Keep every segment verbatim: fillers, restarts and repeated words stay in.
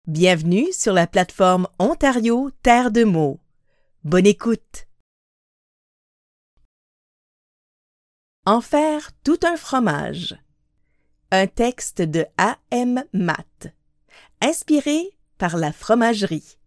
Bienvenue sur la plateforme Ontario Terre de mots. Bonne écoute! En faire tout un fromage. Un texte de A M Matt, inspiré par la fromagerie.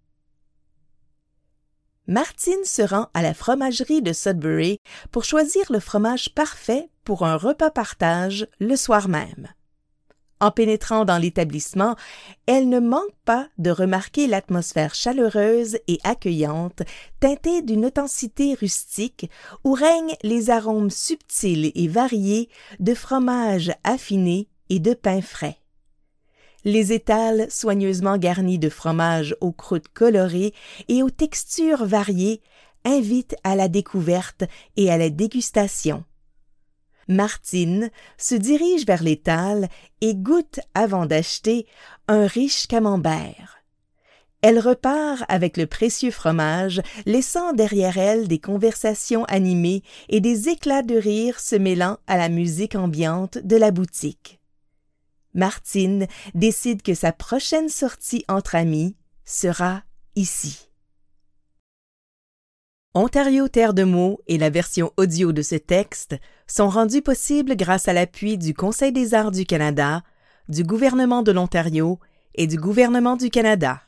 Martine se rend à la fromagerie de Sudbury pour choisir le fromage parfait pour un repas partage le soir même. En pénétrant dans l'établissement, elle ne manque pas de remarquer l'atmosphère chaleureuse et accueillante, teintée d'une authenticité rustique, où règnent les arômes subtils et variés de fromages affinés et de pain frais. Les étals soigneusement garnis de fromages aux croûtes colorées et aux textures variées invitent à la découverte et à la dégustation. Martine se dirige vers l'étal et goûte avant d'acheter un riche camembert. Elle repart avec le précieux fromage, laissant derrière elle des conversations animées et des éclats de rire se mêlant à la musique ambiante de la boutique. Martine décide que sa prochaine sortie entre amis sera ici. Ontario Terre de mots et la version audio de ce texte sont rendus possibles grâce à l'appui du Conseil des arts du Canada, du gouvernement de l'Ontario et du gouvernement du Canada.